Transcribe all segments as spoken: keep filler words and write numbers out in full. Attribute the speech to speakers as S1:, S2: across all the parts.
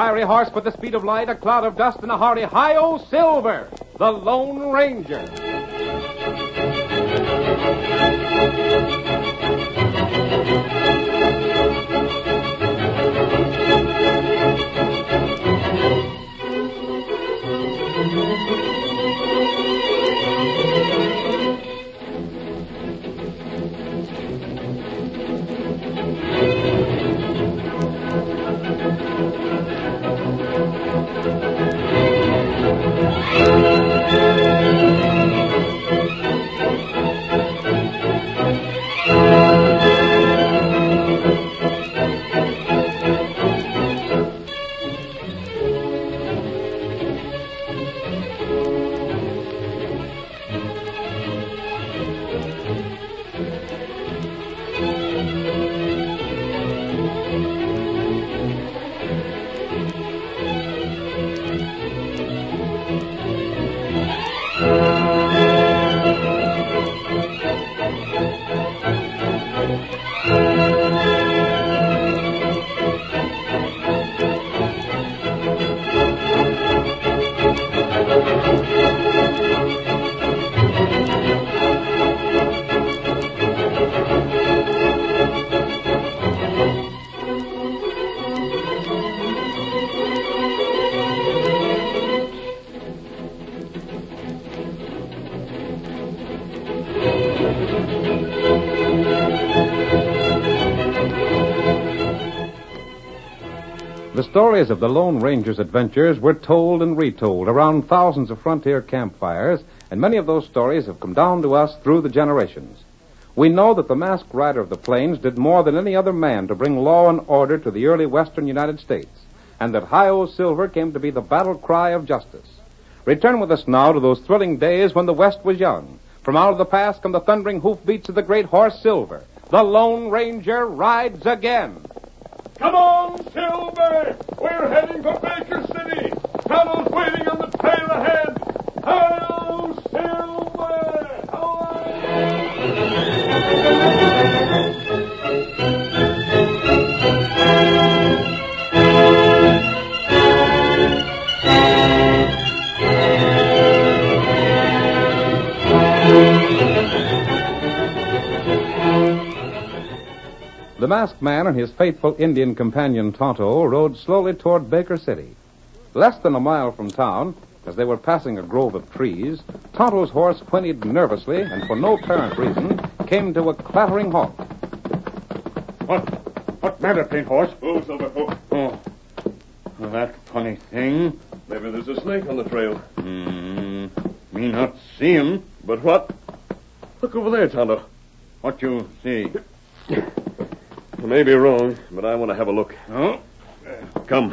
S1: fiery horse with the speed of light, a cloud of dust, and a hearty Hi-Yo Silver, the Lone Ranger. The stories of the Lone Ranger's adventures were told and retold around thousands of frontier campfires, and many of those stories have come down to us through the generations. We know that the masked rider of the plains did more than any other man to bring law and order to the early western United States, and that Hi-Yo Silver came to be the battle cry of justice. Return with us now to those thrilling days when the West was young. From out of the past come the thundering hoofbeats of the great horse Silver. The Lone Ranger rides again.
S2: Come on, Silver! We're heading for Baker City! Tonto's waiting on the trail ahead! Hi-Yo, Silver!
S1: The masked man and his faithful Indian companion Tonto rode slowly toward Baker City. Less than a mile from town, as they were passing a grove of trees, Tonto's horse whinnied nervously and for no apparent reason came to a clattering halt.
S3: What? What matter, Paint Horse?
S2: Oh, Silver, oh.
S3: Oh. Well, that funny thing.
S2: Maybe there's a snake on the trail.
S3: Hmm. Me not see him.
S2: But what? Look over there, Tonto.
S3: What you see?
S2: I may be wrong, but I want to have a look.
S3: Oh?
S2: Come.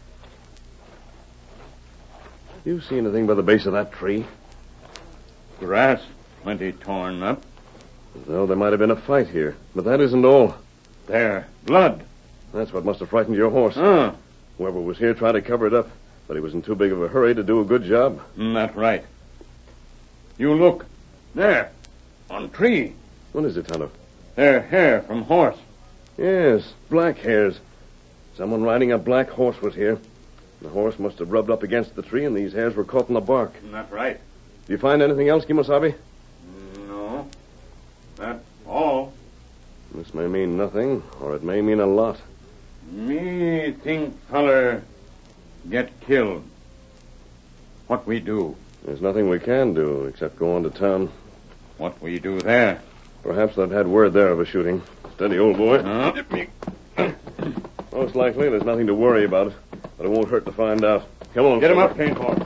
S2: You see anything by the base of that tree?
S3: Grass plenty torn up.
S2: As though there might have been a fight here. But that isn't all.
S3: There. Blood.
S2: That's what must have frightened your horse.
S3: Ah.
S2: Whoever was here tried to cover it up, but he was in too big of a hurry to do a good job.
S3: Mm, that's right. You look. There. On tree.
S2: What is it, Tonto?
S3: There, hair from horse.
S2: Yes, black hairs. Someone riding a black horse was here. The horse must have rubbed up against the tree, and these hairs were caught in the bark.
S3: That's right.
S2: Do you find anything else, Kimosabe?
S3: No. That's all.
S2: This may mean nothing, or it may mean a lot.
S3: Me think feller get killed. What we do?
S2: There's nothing we can do except go on to town.
S3: What we do there?
S2: Perhaps they've had word there of a shooting. Steady, old boy.
S3: Huh?
S2: Most likely, there's nothing to worry about, but it won't hurt to find out. Come on.
S3: Get him up, Paint Horse.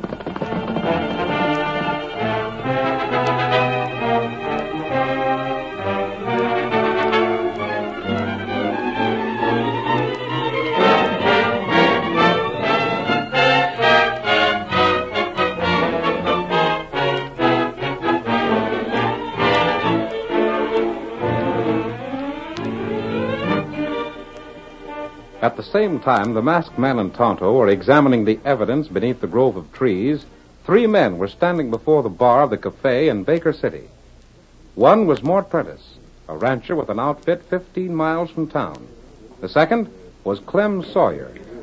S1: At the same time, the masked man and Tonto were examining the evidence beneath the grove of trees. Three men were standing before the bar of the cafe in Baker City. One was Mort Prentice, a rancher with an outfit fifteen miles from town. The second was Clem Sawyer,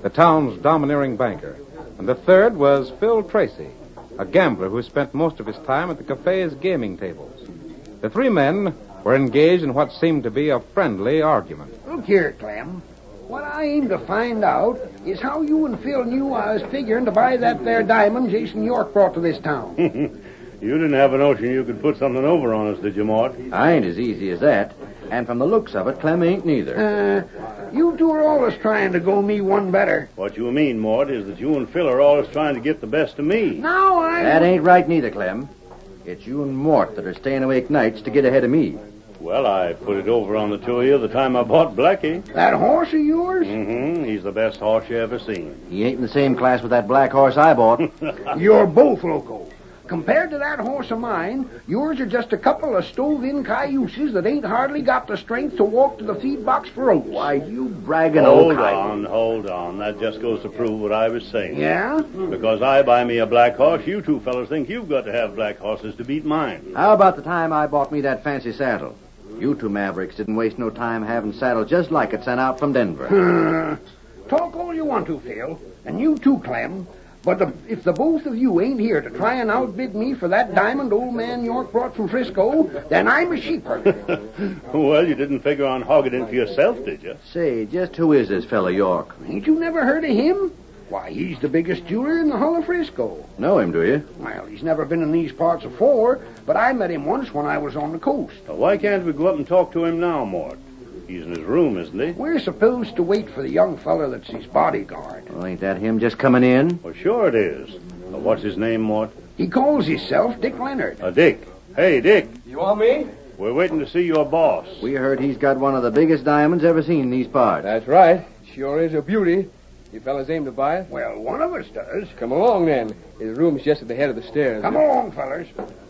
S1: the town's domineering banker. And the third was Phil Tracy, a gambler who spent most of his time at the cafe's gaming tables. The three men were engaged in what seemed to be a friendly argument.
S4: Look here, Clem. What I aim to find out is how you and Phil knew I was figuring to buy that there diamond Jason York brought to this town.
S3: You didn't have a notion you could put something over on us, did you, Mort?
S5: I ain't as easy as that. And from the looks of it, Clem ain't neither.
S4: Uh, you two are always trying to go me one better.
S3: What you mean, Mort, is that you and Phil are always trying to get the best of me.
S4: Now I...
S5: That ain't right neither, Clem. It's you and Mort that are staying awake nights to get ahead of me.
S3: Well, I put it over on the two of you the time I bought Blackie.
S4: That horse of yours?
S3: Mm-hmm. He's the best horse you ever seen.
S5: He ain't in the same class with that black horse I bought.
S4: You're both loco. Compared to that horse of mine, yours are just a couple of stove-in cayuses that ain't hardly got the strength to walk to the feed box for oats.
S5: Why, you bragging old
S3: Hold on, hold on. That just goes to prove what I was saying.
S4: Yeah?
S3: Because I buy me a black horse, you two fellas think you've got to have black horses to beat mine.
S5: How about the time I bought me that fancy saddle? You two mavericks didn't waste no time having saddles just like it sent out from Denver.
S4: Uh, talk all you want to, Phil. And you too, Clem. But the, if the both of you ain't here to try and outbid me for that diamond old man York brought from Frisco, then I'm a sheepherder.
S3: Well, you didn't figure on hogging it for yourself, did you?
S5: Say, just who is this fella York?
S4: Ain't you never heard of him? Why, he's the biggest jeweler in the hull of Frisco.
S5: Know him, do you?
S4: Well, he's never been in these parts afore, but I met him once when I was on the coast.
S3: Well, why can't we go up and talk to him now, Mort? He's in his room, isn't he?
S4: We're supposed to wait for the young fella that's his bodyguard.
S5: Well, ain't that him just coming in?
S3: Well, sure it is. Well, what's his name, Mort?
S4: He calls himself Dick Leonard.
S3: Uh, Dick. Hey, Dick.
S2: You want me?
S3: We're waiting to see your boss.
S5: We heard he's got one of the biggest diamonds ever seen in these parts.
S6: That's right. Sure is a beauty. You fellas aim to buy it?
S4: Well, one of us does.
S6: Come along, then. His room's just at the head of the stairs.
S4: Come along, fellas.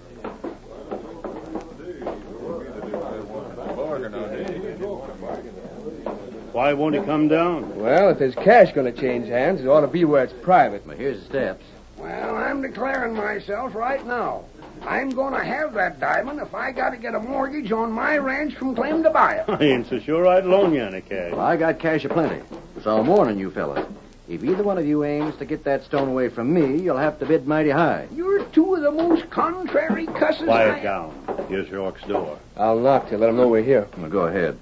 S3: Why won't he come down?
S6: Well, if there's cash going to change hands, it ought to be where it's private.
S5: Well, here's the steps.
S4: Well, I'm declaring myself right now. I'm going to have that diamond if I got to get a mortgage on my ranch from Clem to buy it.
S3: I ain't so sure I'd loan you any cash.
S5: Well, I got cash aplenty. So I'm warning you fellas. If either one of you aims to get that stone away from me, you'll have to bid mighty high.
S4: You're two of the most contrary cusses
S3: Quiet
S4: I...
S3: down. Here's York's door.
S6: I'll knock to let him know we're here.
S5: Well, go ahead.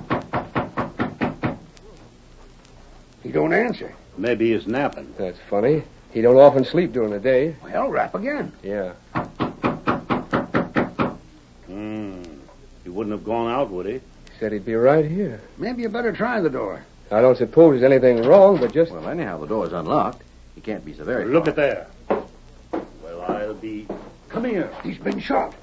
S4: He don't answer.
S3: Maybe he's napping.
S6: That's funny. He don't often sleep during the day.
S4: Well, rap again.
S6: Yeah.
S3: Hmm. He wouldn't have gone out, would he?
S6: He said he'd be right here.
S4: Maybe you better try the door.
S6: I don't suppose there's anything wrong, but just...
S5: Well, anyhow, the door's unlocked. He can't be so very
S3: Look
S5: far.
S3: at there. Well, I'll be... Come here.
S4: He's been shot.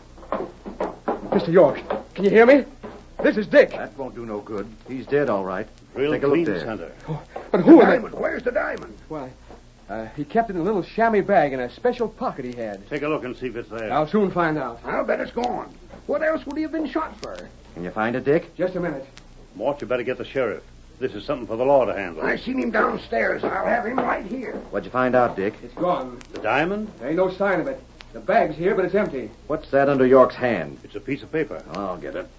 S6: Mister York, can you hear me? This is Dick.
S5: That won't do no good. He's dead, all right.
S3: Real
S5: Take a look
S3: clean
S5: there.
S3: center.
S6: But who
S4: the
S6: am I?
S4: diamond. Where's the diamond?
S6: Why, uh, he kept it in a little chamois bag in a special pocket he had.
S3: Take a look and see if it's there.
S6: I'll soon find out.
S4: I'll bet it's gone. What else would he have been shot for?
S5: Can you find it, Dick?
S6: Just a minute.
S3: Mort, you better get the sheriff. This is something for the law to handle.
S4: I seen him downstairs. I'll have him right here.
S5: What'd you find out, Dick?
S6: It's gone.
S3: The diamond?
S6: There ain't no sign of it. The bag's here, but it's empty.
S5: What's that under York's hand?
S3: It's a piece of paper.
S5: I'll get it.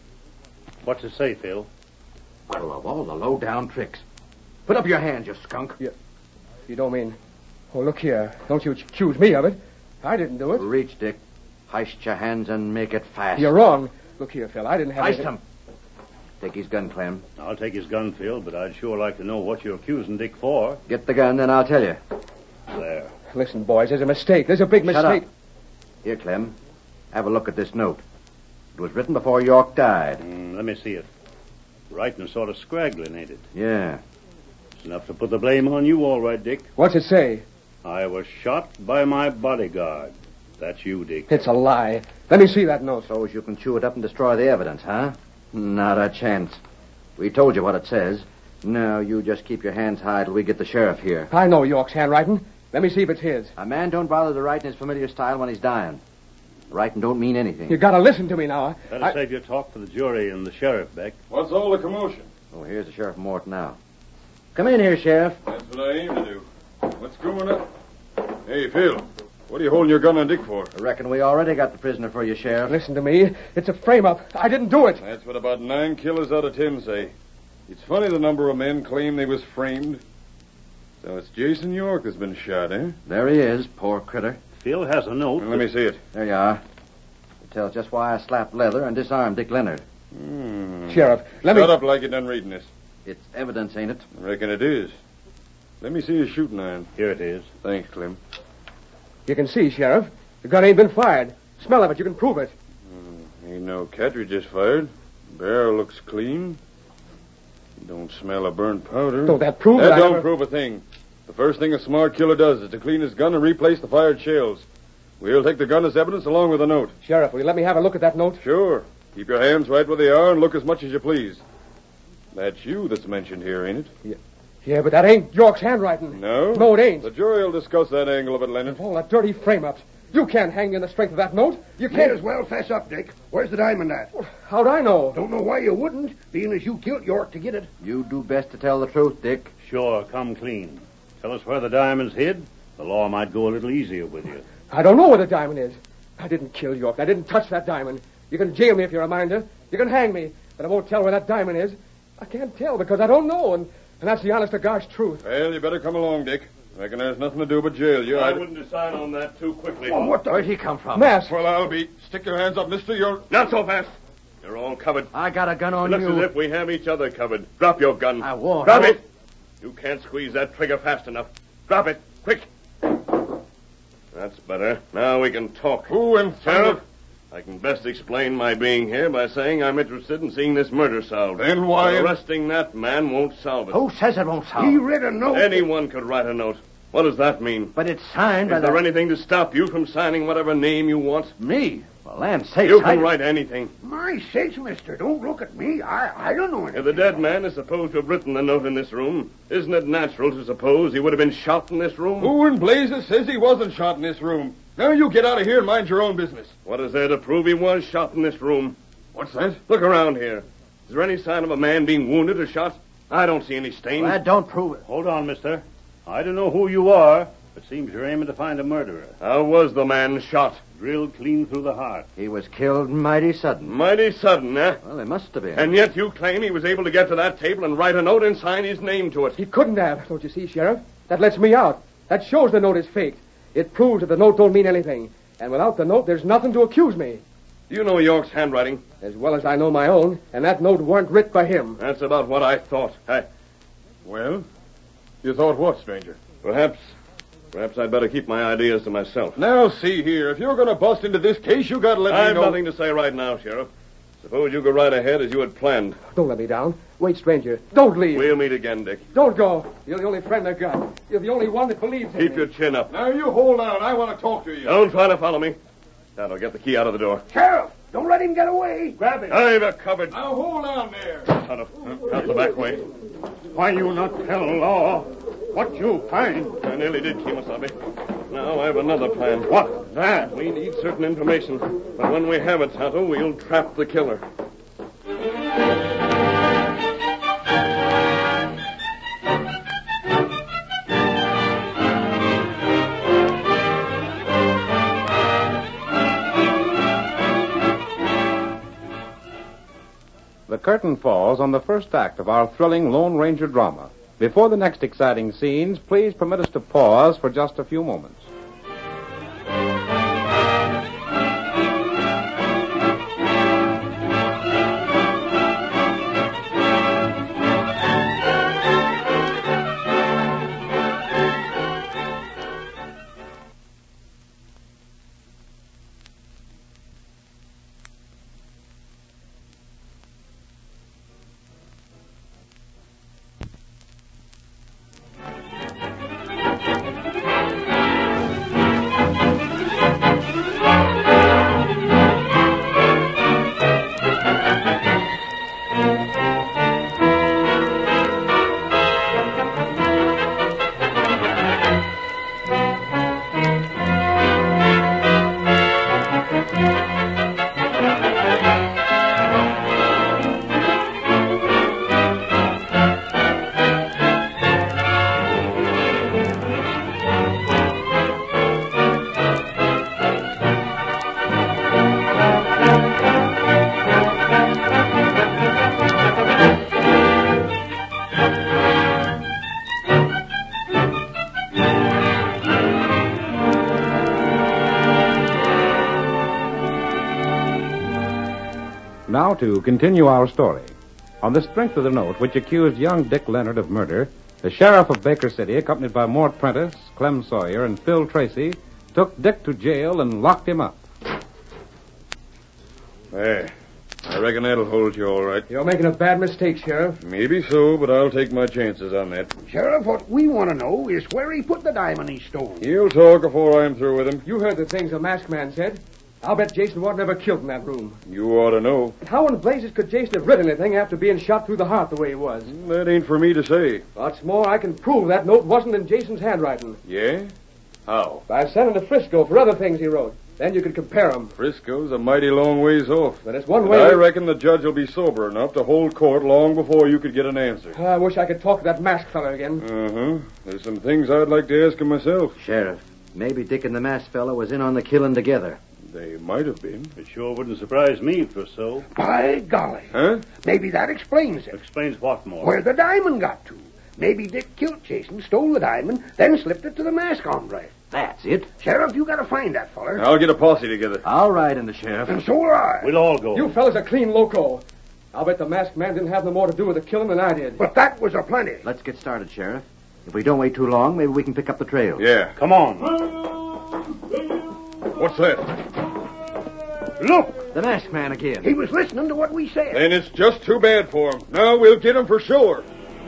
S3: What's it say, Phil?
S5: Well, of all the low-down tricks. Put up your hands, you skunk.
S6: You, you don't mean... Oh, look here. Don't you accuse me of it. I didn't do it.
S5: Reach, Dick. Heist your hands and make it fast.
S6: You're wrong. Look here, Phil. I didn't have
S5: Heist
S6: anything-
S5: him. Take his gun, Clem.
S3: I'll take his gun, Phil, but I'd sure like to know what you're accusing Dick for.
S5: Get the gun, then I'll tell you.
S3: There.
S6: Listen, boys, there's a mistake. There's a big
S5: Shut
S6: mistake.
S5: up. Here, Clem. Have a look at this note. It was written before York died.
S3: Mm, let me see it. Writing sort of scraggling, ain't it?
S5: Yeah.
S3: It's enough to put the blame on you, all right, Dick.
S6: What's it say?
S3: I was shot by my bodyguard. That's you, Dick.
S6: It's a lie. Let me see that note.
S5: Suppose you can chew it up and destroy the evidence, huh? Not a chance. We told you what it says. Now, you just keep your hands high till we get the sheriff here.
S6: I know York's handwriting. Let me see if it's his.
S5: A man don't bother to write in his familiar style when he's dying. Writing don't mean anything.
S6: You gotta listen to me now.
S3: Better
S6: I...
S3: save your talk for the jury and the sheriff, Beck.
S2: What's all the commotion?
S5: Oh, here's the Sheriff Mort now. Come in here, Sheriff.
S2: That's what I aim to do. What's going on? Hey, Phil, what are you holding your gun on Dick for?
S5: I reckon we already got the prisoner for you, Sheriff.
S6: Listen to me. It's a frame-up. I didn't do it.
S2: That's what about nine killers out of ten say. It's funny the number of men claim they was framed.
S3: So it's Jason York that's been shot, eh?
S5: There he is, poor critter.
S7: Phil has a note.
S3: Well, let me see it.
S5: There you are. It tells just why I slapped Leather and disarmed Dick Leonard.
S3: Hmm.
S6: Sheriff, let
S3: Shut
S6: me...
S3: up like you're done reading this.
S5: It's evidence, ain't it?
S3: I reckon it is. Let me see his shooting iron.
S7: Here it is.
S3: Thanks, Clem.
S6: You can see, Sheriff. The gun ain't been fired. Smell of it. You can prove it.
S3: Mm, ain't no cartridge just fired. Barrel looks clean. Don't smell of burnt powder.
S6: Don't that prove
S3: That
S6: it? I
S3: don't
S6: never-
S3: prove a thing. The first thing a smart killer does is to clean his gun and replace the fired shells. We'll take the gun as evidence along with the note.
S6: Sheriff, will you let me have a look at that note?
S3: Sure. Keep your hands right where they are and look as much as you please. That's you that's mentioned here, ain't it?
S6: Yeah, but that ain't York's handwriting.
S3: No?
S6: No, it ain't.
S3: The jury will discuss that angle of it, Leonard.
S6: All that dirty frame-ups. You can't hang in the strength of that note. You
S4: May
S6: can't...
S4: as well fess up, Dick. Where's the diamond at?
S6: How'd I know?
S4: Don't know why you wouldn't, being as you killed York to get it.
S5: You do best to tell the truth, Dick.
S7: Sure, come clean. Tell us where the diamond's hid. The law might go a little easier with you.
S6: I don't know where the diamond is. I didn't kill York. I didn't touch that diamond. You can jail me if you're a minder. You can hang me, but I won't tell where that diamond is. I can't tell because I don't know, and, and that's the honest-to-gosh truth.
S3: Well, you better come along, Dick. Reckon there's nothing to do but jail you.
S7: I
S3: I'd-
S7: wouldn't decide on that too quickly.
S4: Oh, what the...
S5: Where'd he come from?
S6: Mask.
S3: Well, I'll be. Stick your hands up, mister. You're...
S7: Not so fast. You're all covered.
S5: I got a gun on
S7: Looks
S5: you.
S7: as if we have each other covered. Drop your gun.
S5: I won't.
S7: Drop
S5: I
S7: it. You can't squeeze that trigger fast enough. Drop it. Quick. That's better. Now we can talk.
S3: Who in
S7: Sheriff, I can best explain my being here by saying I'm interested in seeing this murder solved.
S3: Then why-
S7: But arresting that man won't solve it.
S5: Who says it won't solve?
S4: He read a note.
S7: Anyone could write a note. What does that mean?
S5: But it's signed by
S7: Is there
S5: the...
S7: anything to stop you from signing whatever name you want?
S5: Me? Well, land sakes,
S7: You can
S5: I...
S7: write anything.
S4: My sakes, mister, don't look at me. I, I don't know anything.
S7: If the dead man is supposed to have written the note in this room, isn't it natural to suppose he would have been shot in this room?
S3: Who in blazes says he wasn't shot in this room? Now you get out of here and mind your own business.
S7: What is there to prove he was shot in this room?
S3: What's that?
S7: Look around here. Is there any sign of a man being wounded or shot? I don't see any stains.
S5: Well, that don't prove it.
S8: Hold on, mister. I don't know who you are, but seems you're aiming to find a murderer.
S7: How was the man shot?
S8: Drilled clean through the heart.
S5: He was killed mighty sudden.
S7: Mighty sudden, eh?
S5: Well, it must have been.
S7: And yet you claim he was able to get to that table and write a note and sign his name to it.
S6: He couldn't have, don't you see, Sheriff? That lets me out. That shows the note is faked. It proves that the note don't mean anything. And without the note, there's nothing to accuse me.
S7: Do you know York's handwriting?
S6: As well as I know my own, and that note weren't writ by him.
S7: That's about what I thought. I...
S3: Well, you thought what, stranger?
S7: Perhaps... Perhaps I'd better keep my ideas to myself.
S3: Now, see here. If you're going to bust into this case, you got to let me
S7: I've
S3: know.
S7: nothing to say right now, Sheriff. Suppose you go right ahead as you had planned.
S6: Don't let me down. Wait, stranger. Don't leave.
S7: We'll meet again, Dick.
S6: Don't go. You're the only friend I've got. You're the only one that believes in
S7: Keep
S6: me.
S7: your chin up.
S3: Now, you hold on. I want to talk to you.
S7: Don't try to follow me. That'll get the key out of the door.
S4: Sheriff, don't let him get away.
S8: Grab him.
S7: I've a cupboard.
S3: Now, hold on there.
S7: Out of, out the back way.
S8: Why you not tell law what you find?
S7: I nearly did, Kimasabi. Now I have another plan.
S8: What? That?
S7: We need certain information. But when we have it, Tonto, we'll trap the killer.
S1: The curtain falls on the first act of our thrilling Lone Ranger drama. Before the next exciting scenes, please permit us to pause for just a few moments. Now to continue our story. On the strength of the note which accused young Dick Leonard of murder, the sheriff of Baker City, accompanied by Mort Prentice, Clem Sawyer, and Phil Tracy, took Dick to jail and locked him up.
S3: There. I reckon that'll hold you all right.
S6: You're making a bad mistake, Sheriff.
S3: Maybe so, but I'll take my chances on that.
S4: Sheriff, what we want to know is where he put the diamond he stole.
S3: He'll talk before I'm through with him.
S6: You heard the things the masked man said. I'll bet Jason wasn't ever killed in that room.
S3: You ought to know.
S6: How in blazes could Jason have written anything after being shot through the heart the way he was?
S3: That ain't for me to say.
S6: What's more, I can prove that note wasn't in Jason's handwriting.
S3: Yeah? How?
S6: By sending to Frisco for other things he wrote. Then you could compare them.
S3: Frisco's a mighty long ways off.
S6: But it's one
S3: And
S6: way...
S3: I reckon the judge will be sober enough to hold court long before you could get an answer.
S6: I wish I could talk to that masked fella again.
S3: Uh-huh. There's some things I'd like to ask him myself.
S5: Sheriff, maybe Dick and the masked fella was in on the killing together.
S3: They might have been.
S8: It sure wouldn't surprise me if it was so.
S4: By golly.
S3: Huh?
S4: Maybe that explains it.
S8: Explains what more?
S4: Where the diamond got to. Maybe Dick killed Jason, stole the diamond, then slipped it to the mask hombre.
S5: That's it.
S4: Sheriff, you gotta find that feller.
S3: I'll get a posse together.
S5: I'll ride in the sheriff.
S4: And so will I.
S8: We'll all go.
S6: You fellas are clean loco. I'll bet the masked man didn't have no more to do with the killing than I did.
S4: But that was a plenty.
S5: Let's get started, Sheriff. If we don't wait too long, maybe we can pick up the trail.
S3: Yeah.
S8: Come on.
S3: What's that?
S5: Look! The masked man again.
S4: He was listening to what we said.
S3: Then it's just too bad for him. Now we'll get him for sure.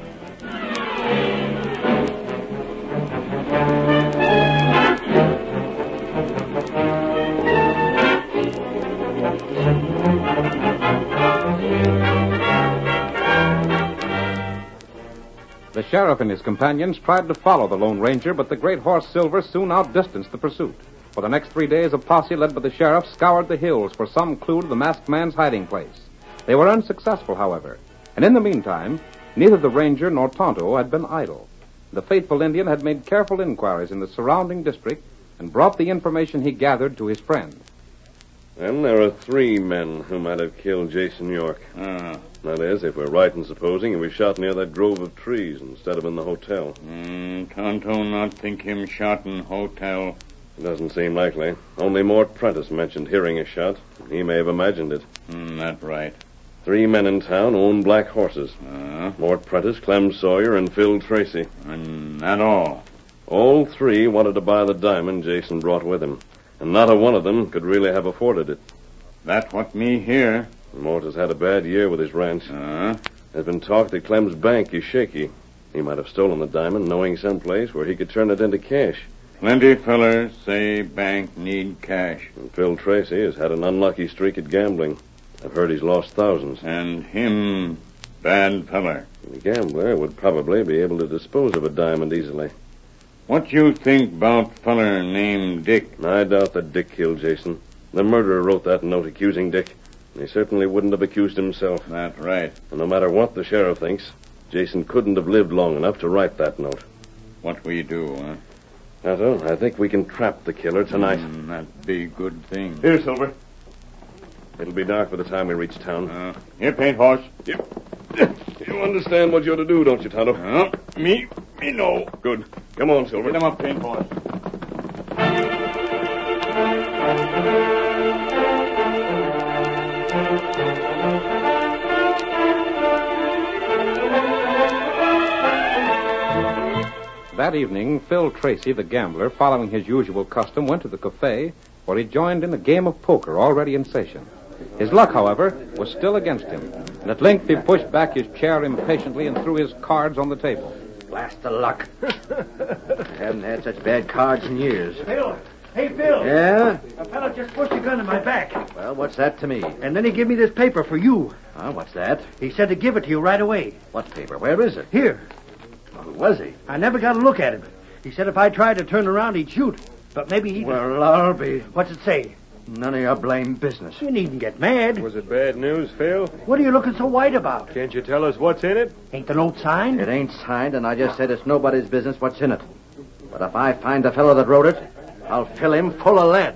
S1: The sheriff and his companions tried to follow the Lone Ranger, but the great horse Silver soon outdistanced the pursuit. For the next three days, a posse led by the sheriff scoured the hills for some clue to the masked man's hiding place. They were unsuccessful, however, and in the meantime, neither the ranger nor Tonto had been idle. The faithful Indian had made careful inquiries in the surrounding district and brought the information he gathered to his friend.
S9: Then there are three men who might have killed Jason York.
S7: Ah.
S9: That is, if we're right in supposing he was shot near that grove of trees instead of in the hotel.
S7: Mm, Tonto not think him shot in hotel.
S9: It doesn't seem likely. Only Mort Prentice mentioned hearing a shot. He may have imagined it.
S7: Mm, that right.
S9: Three men in town own black horses.
S7: Ah.
S9: Mort Prentice, Clem Sawyer, and Phil Tracy.
S7: And that all.
S9: All three wanted to buy the diamond Jason brought with him. And not a one of them could really have afforded it.
S7: That what me hear.
S9: Mort has had a bad year with his ranch.
S7: Ah.
S9: There's been talk that Clem's bank is shaky. He might have stolen the diamond knowing some place where he could turn it into cash.
S7: Plenty fellers say bank need cash.
S9: And Phil Tracy has had an unlucky streak at gambling. I've heard he's lost thousands.
S7: And him bad feller.
S9: The gambler would probably be able to dispose of a diamond easily.
S7: What you think about feller named Dick?
S9: I doubt that Dick killed Jason. The murderer wrote that note accusing Dick. He certainly wouldn't have accused himself.
S7: That right.
S9: And no matter what the sheriff thinks, Jason couldn't have lived long enough to write that note.
S7: What we do, huh?
S9: Tonto, I think we can trap the killer tonight.
S7: Mm, that be good thing.
S8: Here, Silver.
S9: It'll be dark by the time we reach town.
S7: Uh, here, paint horse.
S9: You understand what you're to do, don't you, Tonto?
S7: Uh, me, me know.
S9: Good. Come on, Silver.
S7: Get him up, paint horse.
S1: That evening, Phil Tracy, the gambler, following his usual custom, went to the cafe where he joined in a game of poker already in session. His luck, however, was still against him, and at length he pushed back his chair impatiently and threw his cards on the table.
S5: Blast the luck. I haven't had such bad cards in years.
S10: Phil! Hey, Phil!
S5: Yeah?
S10: A fellow just pushed a gun in my back.
S5: Well, what's that to me?
S10: And then he gave me this paper for you.
S5: Huh, what's that?
S10: He said to give it to you right away.
S5: What paper? Where is it?
S10: Here.
S5: Who was he?
S10: I never got a look at him. He said if I tried to turn around, he'd shoot. But maybe he...
S5: Well, I'll be...
S10: What's it say?
S5: None of your blame business.
S10: You needn't get mad.
S3: Was it bad news, Phil?
S10: What are you looking so white about?
S3: Can't you tell us what's in it?
S10: Ain't the note signed?
S5: It ain't signed, and I just said it's nobody's business what's in it. But if I find the fellow that wrote it, I'll fill him full of lead.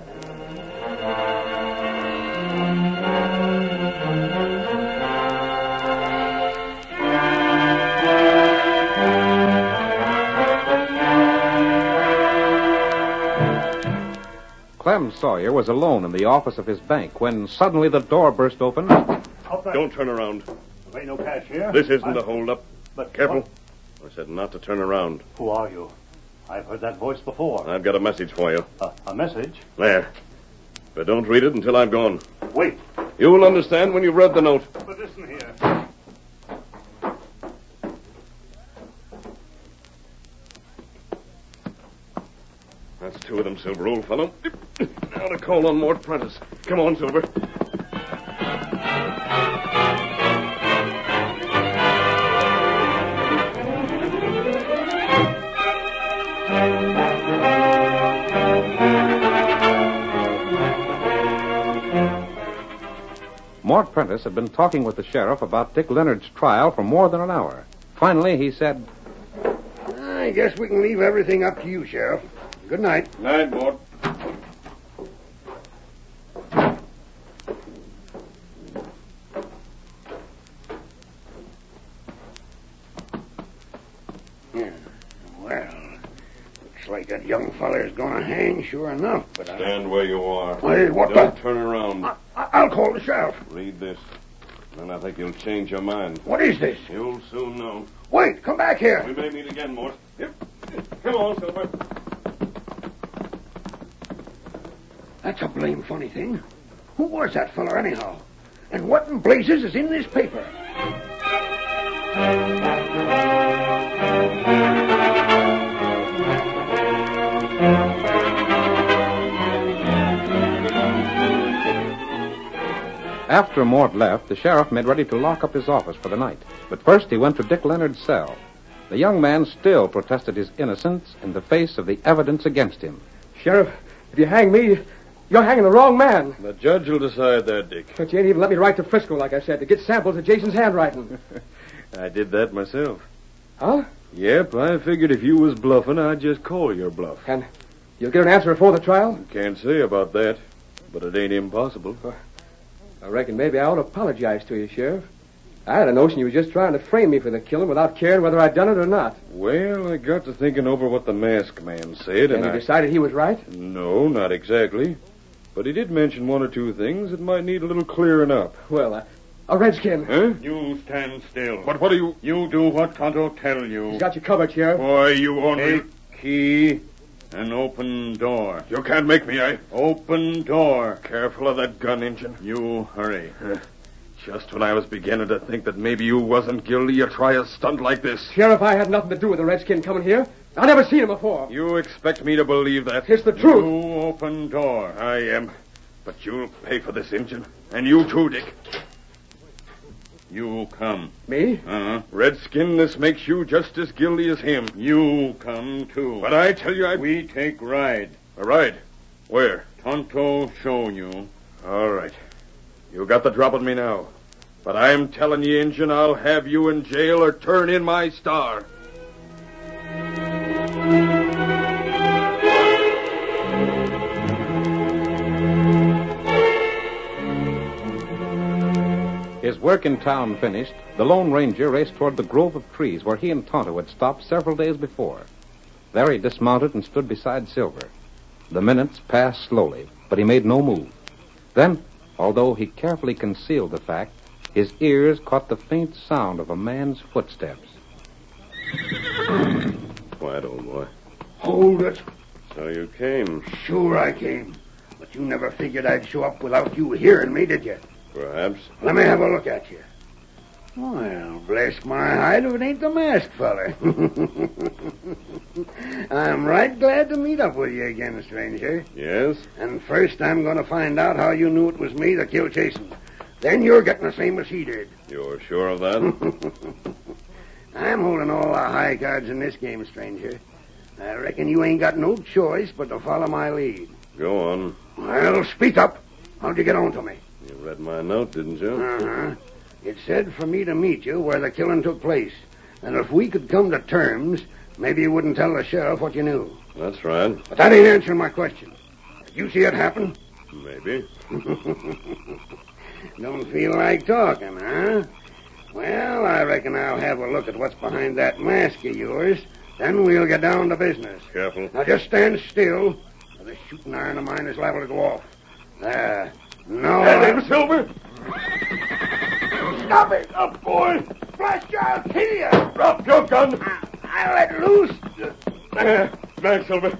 S1: Clem Sawyer was alone in the office of his bank when suddenly the door burst open
S8: Up there.
S9: Don't turn around.
S8: There ain't no cash here.
S9: This isn't
S8: I'm...
S9: a holdup.
S8: But
S9: Careful.
S8: what?
S9: I said not to turn around.
S8: Who are you? I've heard that voice before.
S9: I've got a message for you.
S8: Uh, a message?
S9: There. But don't read it until I'm gone.
S8: Wait.
S9: You'll understand when you've read the note.
S8: But listen here.
S9: That's two of them, Silver, old fellow. Now to call on Mort Prentice. Come on, Silver.
S1: Mort Prentice had been talking with the sheriff about Dick Leonard's trial for more than an hour. Finally, he said,
S4: I guess we can leave everything up to you, Sheriff. Good night.
S3: Night, Mort.
S4: Yeah. Well, looks like that young feller's gonna hang, sure enough, but I...
S9: Stand where you are.
S4: Hey, what
S9: Don't
S4: the...
S9: turn around.
S4: I, I, I'll call the sheriff.
S9: Read this. Then I think you'll change your mind.
S4: What is this?
S9: You'll soon know.
S4: Wait, come back here.
S9: We may meet again, Mort. Yep. Come on, Silver.
S4: That's a blame funny thing. Who was that feller, anyhow? And what in blazes is in this paper?
S1: After Mort left, the sheriff made ready to lock up his office for the night. But first he went to Dick Leonard's cell. The young man still protested his innocence in the face of the evidence against him.
S6: Sheriff, if you hang me, you're hanging the wrong man.
S3: The judge will decide that, Dick.
S6: But you ain't even let me write to Frisco, like I said, to get samples of Jason's handwriting.
S3: I did that myself.
S6: Huh?
S3: Yep, I figured if you was bluffing, I'd just call your bluff.
S6: And you'll get an answer before the trial?
S3: Can't say about that, but it ain't impossible.
S6: I reckon maybe I ought to apologize to you, Sheriff. I had a notion you were just trying to frame me for the killing without caring whether I'd done it or not.
S3: Well, I got to thinking over what the masked man said, and,
S6: And you
S3: I...
S6: decided he was right?
S3: No, not exactly. But he did mention one or two things that might need a little clearing up.
S6: Well, uh, a redskin.
S3: Huh?
S7: You stand still.
S3: But what are you...
S7: You do what Tonto tell you.
S6: He's got you covered, Sheriff.
S3: Boy, you only...
S7: Take key and open door.
S3: You can't make me, eh?
S7: Open door.
S3: Careful of that gun, Injun.
S7: You hurry.
S3: Just when I was beginning to think that maybe you wasn't guilty, you try a stunt like this.
S6: Sheriff, I had nothing to do with the redskin coming here. I never seen him before.
S3: You expect me to believe that?
S6: It's the truth.
S7: You open door.
S3: I am. But you'll pay for this, Injun. And you too, Dick.
S7: You come.
S6: Me?
S7: Uh-huh.
S3: Redskin, this makes you just as guilty as him.
S7: You come, too.
S3: But I tell you, I...
S7: We take ride.
S3: A ride? Where?
S7: Tonto show you.
S3: All right. You got the drop on me now. But I'm telling you, Injun, I'll have you in jail or turn in my star.
S1: His work in town finished, the Lone Ranger raced toward the grove of trees where he and Tonto had stopped several days before. There he dismounted and stood beside Silver. The minutes passed slowly, but he made no move. Then, although he carefully concealed the fact, his ears caught the faint sound of a man's footsteps.
S9: Quiet, old boy.
S4: Hold it.
S9: So you came.
S4: Sure I came. But you never figured I'd show up without you hearing me, did you?
S9: Perhaps.
S4: Let me have a look at you. Well, bless my hide if it ain't the masked feller. I'm right glad to meet up with you again, stranger.
S9: Yes?
S4: And first I'm going to find out how you knew it was me that killed Jason. Then you're getting the same as he did.
S9: You're sure of that?
S4: I'm holding all the high cards in this game, stranger. I reckon you ain't got no choice but to follow my lead.
S9: Go on.
S4: Well, speak up. How'd you get on to me?
S9: You read my note, didn't you?
S4: Uh-huh. It said for me to meet you where the killing took place. And if we could come to terms, maybe you wouldn't tell the sheriff what you knew.
S9: That's right.
S4: But that ain't answering my question. Did you see it happen?
S9: Maybe.
S4: Don't feel like talking, huh? Well, I reckon I'll have a look at what's behind that mask of yours. Then we'll get down to business.
S9: Careful.
S4: Now just stand still, or the shooting iron of mine is liable to go off. There. No.
S3: That him, Silver?
S4: Stop it!
S2: Up, boy!
S4: Blast you, I'll kill you!
S2: Drop your gun!
S4: I'll let loose.
S2: There, there, Silver.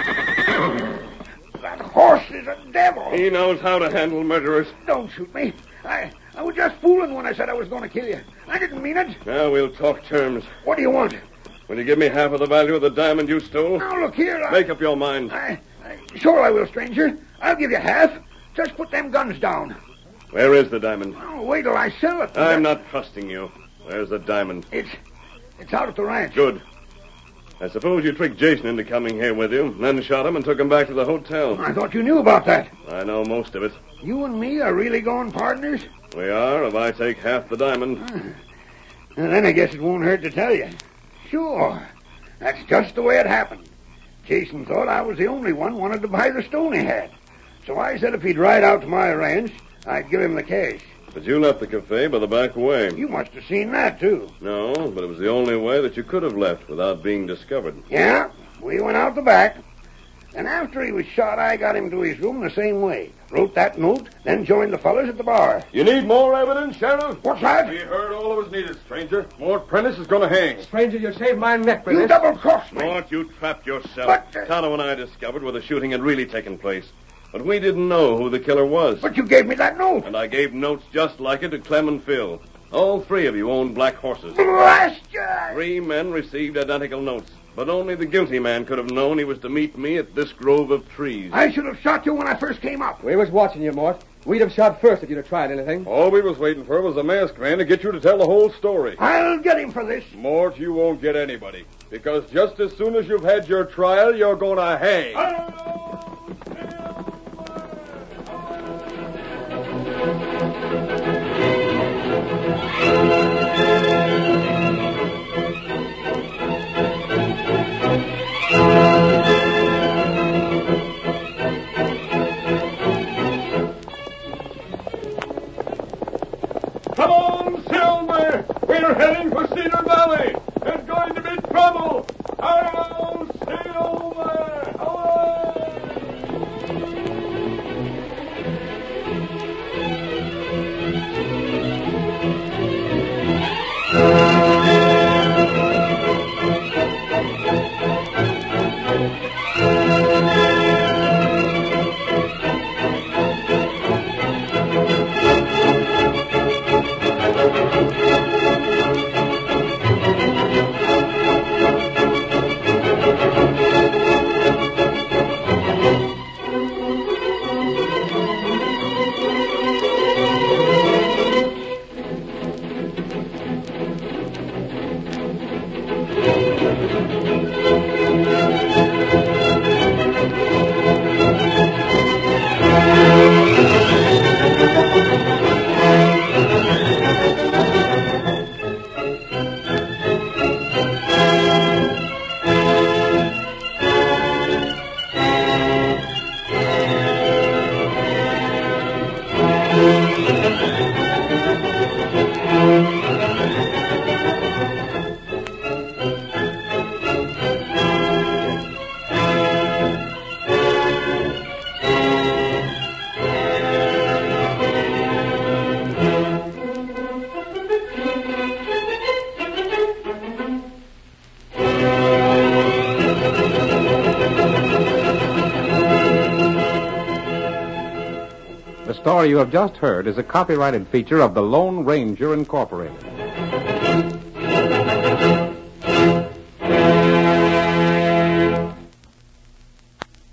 S4: That horse is a devil.
S3: He knows how to handle murderers.
S4: Don't shoot me. I, I was just fooling when I said I was going to kill you. I didn't mean it.
S3: Now we'll talk terms.
S4: What do you want?
S3: Will you give me half of the value of the diamond you stole?
S4: Now, look here. I,
S3: Make up your mind.
S4: I, I, sure I will, stranger. I'll give you half. Just put them guns down.
S3: Where is the diamond?
S4: Oh, wait till I sell it.
S3: I'm not trusting you. Where's the diamond?
S4: It's, it's out at the ranch.
S3: Good. I suppose you tricked Jason into coming here with you, then shot him and took him back to the hotel.
S4: I thought you knew about that.
S3: I know most of it.
S4: You and me are really going partners?
S3: We are, if I take half the diamond.
S4: And then I guess it won't hurt to tell you. Sure. That's just the way it happened. Jason thought I was the only one wanted to buy the stone he had. So I said if he'd ride out to my ranch, I'd give him the cash.
S3: But you left the cafe by the back way.
S4: You must have seen that, too.
S3: No, but it was the only way that you could have left without being discovered.
S4: Yeah, we went out the back. And after he was shot, I got him to his room the same way. Wrote that note, then joined the fellas at the bar.
S2: You need more evidence, Sheriff?
S4: What's that?
S2: We heard all that was needed, stranger. Mort Prentice is going to hang.
S6: Stranger, you saved my neck for
S4: You
S6: this.
S4: double-crossed me.
S3: Mort, you trapped yourself.
S4: But, uh...
S3: Tonto and I discovered where the shooting had really taken place. But we didn't know who the killer was.
S4: But you gave me that note.
S3: And I gave notes just like it to Clem and Phil. All three of you owned black horses.
S4: Blast you!
S3: Three men received identical notes. But only the guilty man could have known he was to meet me at this grove of trees.
S4: I should have shot you when I first came up.
S6: We was watching you, Mort. We'd have shot first if you'd have tried anything.
S2: All we was waiting for was a masked man to get you to tell the whole story.
S4: I'll get him for this.
S2: Mort, you won't get anybody. Because just as soon as you've had your trial, you're going to hang. Come on, Silver! We're heading for Cedar Valley! There's going to be trouble! Hello, Silver! Away!
S1: The story you have just heard is a copyrighted feature of the Lone Ranger Incorporated.